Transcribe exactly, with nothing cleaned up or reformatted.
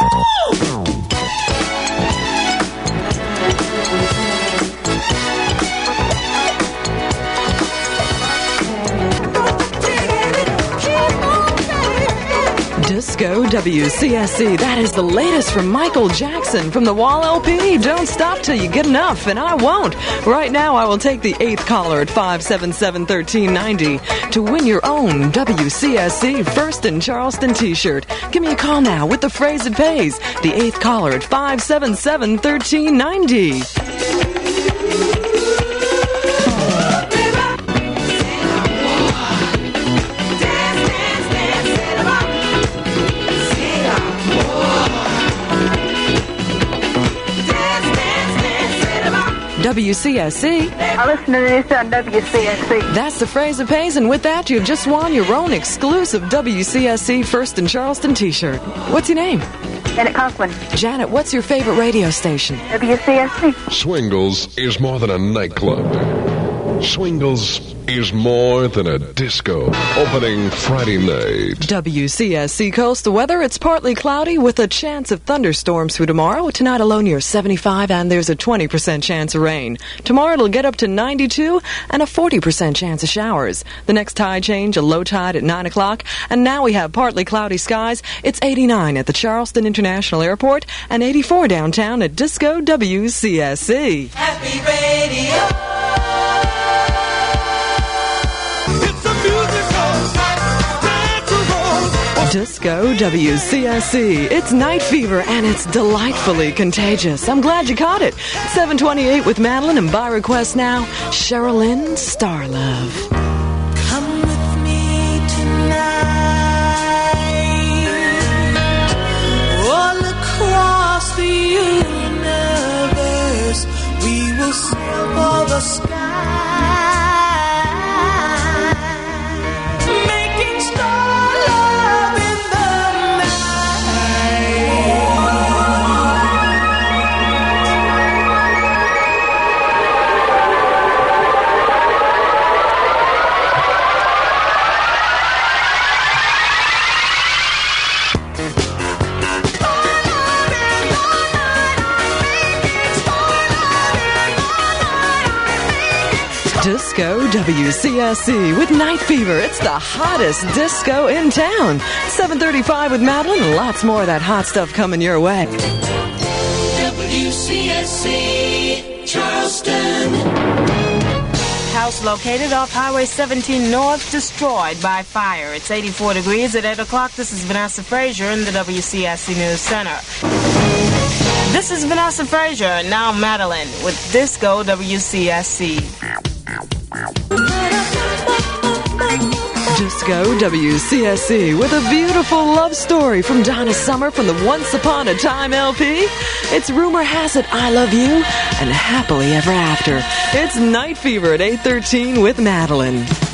Disco W C S C. That is the latest from Michael Jackson from the Wall L P. Don't stop till you get enough, and I won't. Right now, I will take the eighth caller at five seven seven, one three nine zero to win your own W C S C First in Charleston t-shirt. Give me a call now with the phrase it pays. The eighth caller at five seven seven, one three nine zero. W C S C. I listen to this on W C S C. That's the phrase it pays, and with that, you've just won your own exclusive W C S C First in Charleston t-shirt. What's your name? Janet Conklin. Janet, what's your favorite radio station? W C S C. Swingles is more than a nightclub. Swingles is more than a disco. Opening Friday night. W C S C Coastal Weather. It's partly cloudy with a chance of thunderstorms for tomorrow. Tonight alone near seventy-five, and there's a twenty percent chance of rain. Tomorrow it'll get up to ninety-two and a forty percent chance of showers. The next tide change, a low tide at nine o'clock. And now we have partly cloudy skies. It's eighty-nine at the Charleston International Airport and eighty-four downtown at Disco W C S C. Happy Radio. Disco W C S C. It's Night Fever, and it's delightfully contagious. I'm glad you caught it. seven twenty-eight with Madeline, and by request now, Sherilyn Starlove. Come with me tonight. All across the universe, we will sail for the sky. Making star love in the Disco W C S C with Night Fever. It's the hottest disco in town. seven thirty-five with Madeline, and lots more of that hot stuff coming your way. W C S C Charleston. House located off Highway seventeen North, destroyed by fire. It's eighty-four degrees at eight o'clock. This is Vanessa Frazier in the W C S C News Center. This is Vanessa Frazier, and now Madeline with Disco W C S C. Disco W C S C with a beautiful love story from Donna Summer from the Once Upon a Time L P. It's Rumor Has It I Love You and Happily Ever After. It's Night Fever at eight thirteen with Madeline.